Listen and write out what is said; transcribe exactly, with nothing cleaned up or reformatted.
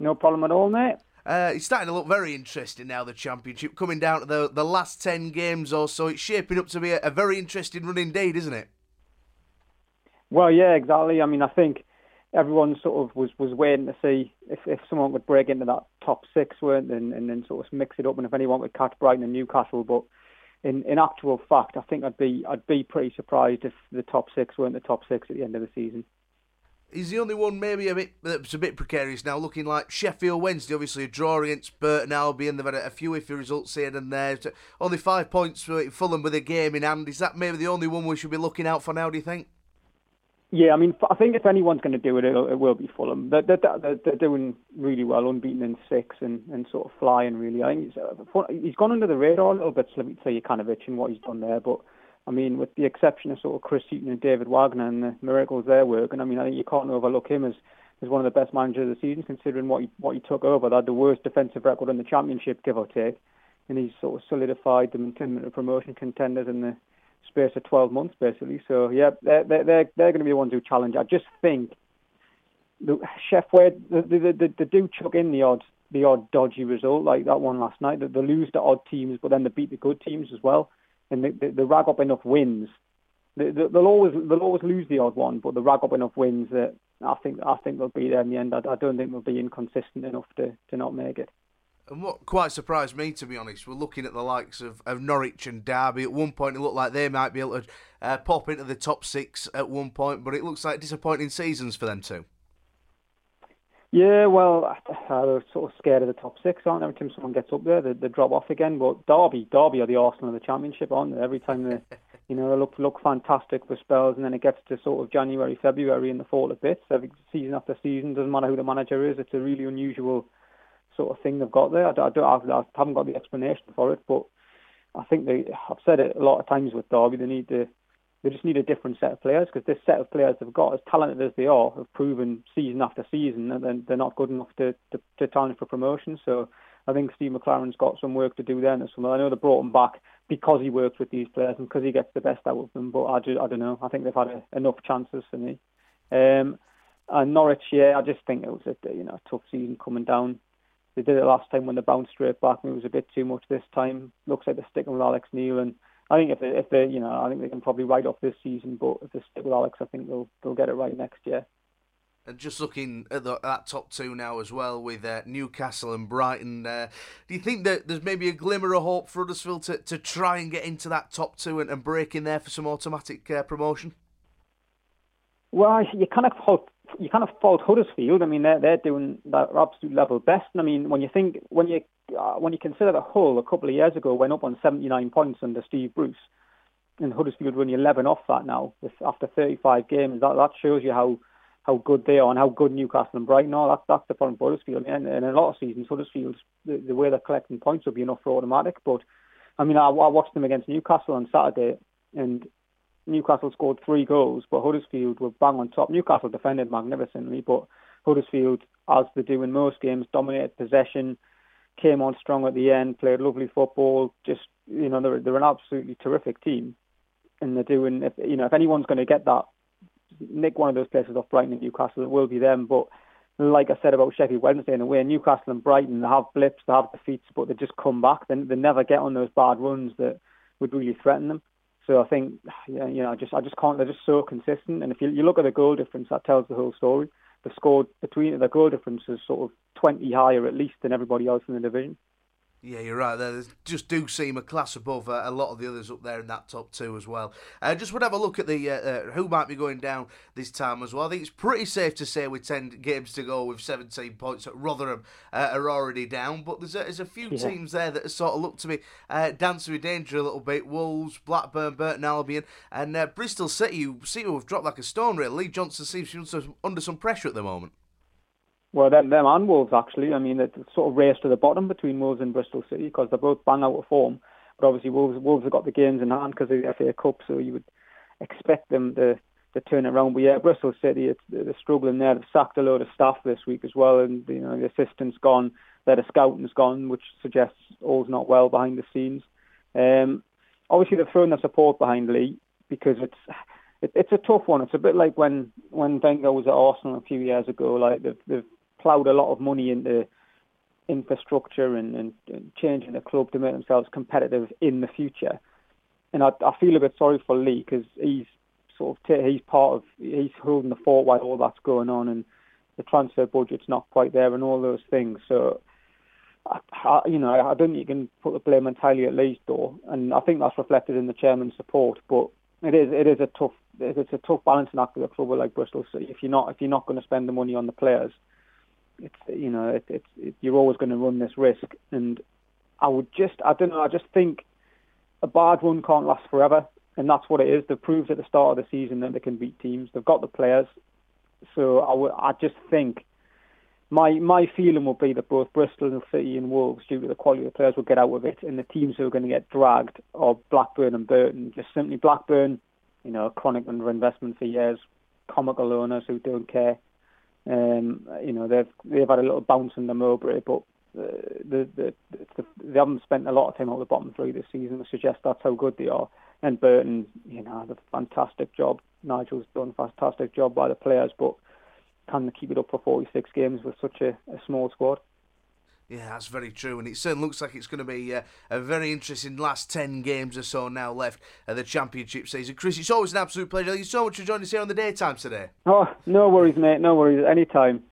No problem at all, mate. Uh, it's starting to look very interesting now, the Championship. Coming down to the, the last ten games or so, it's shaping up to be a, a very interesting run indeed, isn't it? Well, yeah, exactly. I mean, I think everyone sort of was, was waiting to see if, if someone would break into that top six, weren't they, and, and then sort of mix it up, and if anyone would catch Brighton and Newcastle. But in, in actual fact, I think I'd be I'd be pretty surprised if the top six weren't the top six at the end of the season. He's the only one maybe a bit that's a bit precarious now, looking like Sheffield Wednesday, obviously a draw against Burton Albion. They've had a few iffy results here and there. Only five points for Fulham with a game in hand. Is that maybe the only one we should be looking out for now, do you think? Yeah, I mean, I think if anyone's going to do it, it'll, it will be Fulham. They're, they're, they're doing really well, unbeaten in six and, and sort of flying, really. I think he's, uh, he's gone under the radar a little bit, Slavikovic, and what he's done there, but I mean, with the exception of sort of Chris Heaton and David Wagner and the miracles they're working, I mean, I think you can't overlook him as, as one of the best managers of the season, considering what he, what he took over. They had the worst defensive record in the Championship, give or take, and he's sort of solidified them into promotion contenders in the space of twelve months, basically. So, yeah, they're, they're, they're going to be the ones who challenge. I just think the Chef Wed, they, they, they, they do chuck in the odd, the odd dodgy result, like that one last night. They, they lose to odd teams, but then they beat the good teams as well. And they, they, they rag up enough wins. They, they, they'll always they'll always lose the odd one, but they rag up enough wins that I think I think they'll be there in the end. I, I don't think they'll be inconsistent enough to, to not make it. And what quite surprised me, to be honest, we're looking at the likes of, of Norwich and Derby. At one point, it looked like they might be able to uh, pop into the top six at one point, but it looks like disappointing seasons for them too. Yeah, well, they're sort of scared of the top six, aren't they? Every time someone gets up there, they, they drop off again. But Derby, Derby are the Arsenal of the Championship, aren't they? Every time they, you know, they look look fantastic for spells, and then it gets to sort of January, February, and they fall to bits. Every season after season, doesn't matter who the manager is. It's a really unusual sort of thing they've got there. I, don't, I, don't, I haven't got the explanation for it, but I think they. I've said it a lot of times with Derby. They need to. They just need a different set of players, because this set of players they've got, as talented as they are, have proven season after season that they're not good enough to, to, to challenge for promotion. So I think Steve McLaren's got some work to do there in the summer. I know they brought him back because he works with these players and because he gets the best out of them, but I, just, I don't know. I think they've had a, enough chances for me. Um, and Norwich, yeah, I just think it was a you know a tough season coming down. They did it last time when they bounced straight back, and it was a bit too much this time. Looks like they're sticking with Alex Neil, and I think if they, if they, you know, I think they can probably write off this season, but if they stick with Alex, I think they'll they'll get it right next year. And just looking at the, that top two now as well, with uh, Newcastle and Brighton, uh, do you think that there's maybe a glimmer of hope for Huddersfield to, to try and get into that top two and, and break in there for some automatic uh, promotion? Well, you kind of fault you kind of fault Huddersfield. I mean, they're they're doing their absolute level best. I mean, when you think when you uh, when you consider that Hull a couple of years ago went up on seventy-nine points under Steve Bruce, and Huddersfield running eleven off that now with, after thirty-five games, that that shows you how, how good they are and how good Newcastle and Brighton are. That's that's the problem for Huddersfield. I mean, in, in a lot of seasons, Huddersfield the, the way they're collecting points will be enough for automatic. But I mean, I, I watched them against Newcastle on Saturday, and Newcastle scored three goals, but Huddersfield were bang on top. Newcastle defended magnificently, but Huddersfield, as they do in most games, dominated possession, came on strong at the end, played lovely football. Just you know, they're they're an absolutely terrific team, and they're doing. If, you know, if anyone's going to get that, nick one of those places off Brighton and Newcastle, it will be them. But like I said about Sheffield Wednesday, in a way, Newcastle and Brighton, they have blips, they have defeats, but they just come back. They they never get on those bad runs that would really threaten them. So I think, yeah, you know, just I just can't. They're just so consistent. And if you, you look at the goal difference, that tells the whole story. They've scored between the goal difference is sort of twenty higher at least than everybody else in the division. Yeah, you're right there. They just do seem a class above uh, a lot of the others up there in that top two as well. Uh, just would have a look at the uh, uh, who might be going down this time as well. I think it's pretty safe to say with ten games to go with seventeen points that Rotherham uh, are already down. But there's a, there's a few yeah. teams there that sort of look to be uh, dancing with danger a little bit. Wolves, Blackburn, Burton Albion and uh, Bristol City, who seem to have dropped like a stone really. Lee Johnson seems to be under some pressure at the moment. Well, them, them and Wolves, actually. I mean, it's sort of race to the bottom between Wolves and Bristol City because they're both bang out of form. But obviously, Wolves Wolves have got the games in hand because of the F A Cup, so you would expect them to, to turn it around. But yeah, Bristol City, it's, they're struggling there. They've sacked a load of staff this week as well, and you know the assistant's gone, their scouting's gone, which suggests all's not well behind the scenes. Um, obviously, they've thrown their support behind Lee because it's it, it's a tough one. It's a bit like when, when Wenger was at Arsenal a few years ago. Like they've, they've ploughed a lot of money into infrastructure and, and, and changing the club to make themselves competitive in the future. And I, I feel a bit sorry for Lee because he's sort of t- he's part of he's holding the fort while all that's going on, and the transfer budget's not quite there, and all those things. So, I, I, you know, I don't think you can put the blame entirely at Leeds though, and I think that's reflected in the chairman's support. But it is it is a tough it's a tough balancing act with a club like Bristol City. If you're not if you're not going to spend the money on the players, it's you know it, it's it, you're always going to run this risk. And I would just I don't know I just think a bad run can't last forever, and that's what it is. They've proved at the start of the season that they can beat teams. They've got the players, so I, w- I just think my my feeling would be that both Bristol City and Wolves, due to the quality of the players, will get out of it, and the teams who are going to get dragged are Blackburn and Burton. Just simply Blackburn, you know, chronic underinvestment for years, comical owners who don't care. Um, you know, they've they've had a little bounce in the Mowbray, but uh, the, the, the, they haven't spent a lot of time out of the bottom three this season to suggest that's how good they are. And Burton, you know, had a fantastic job. Nigel's done a fantastic job by the players, but can they keep it up for forty-six games with such a, a small squad? Yeah, that's very true, and it certainly looks like it's going to be uh, a very interesting last ten games or so now left of the Championship season. Chris, it's always an absolute pleasure. Thank you so much for joining us here on the Daytime today. Oh, no worries, mate. No worries. Anytime.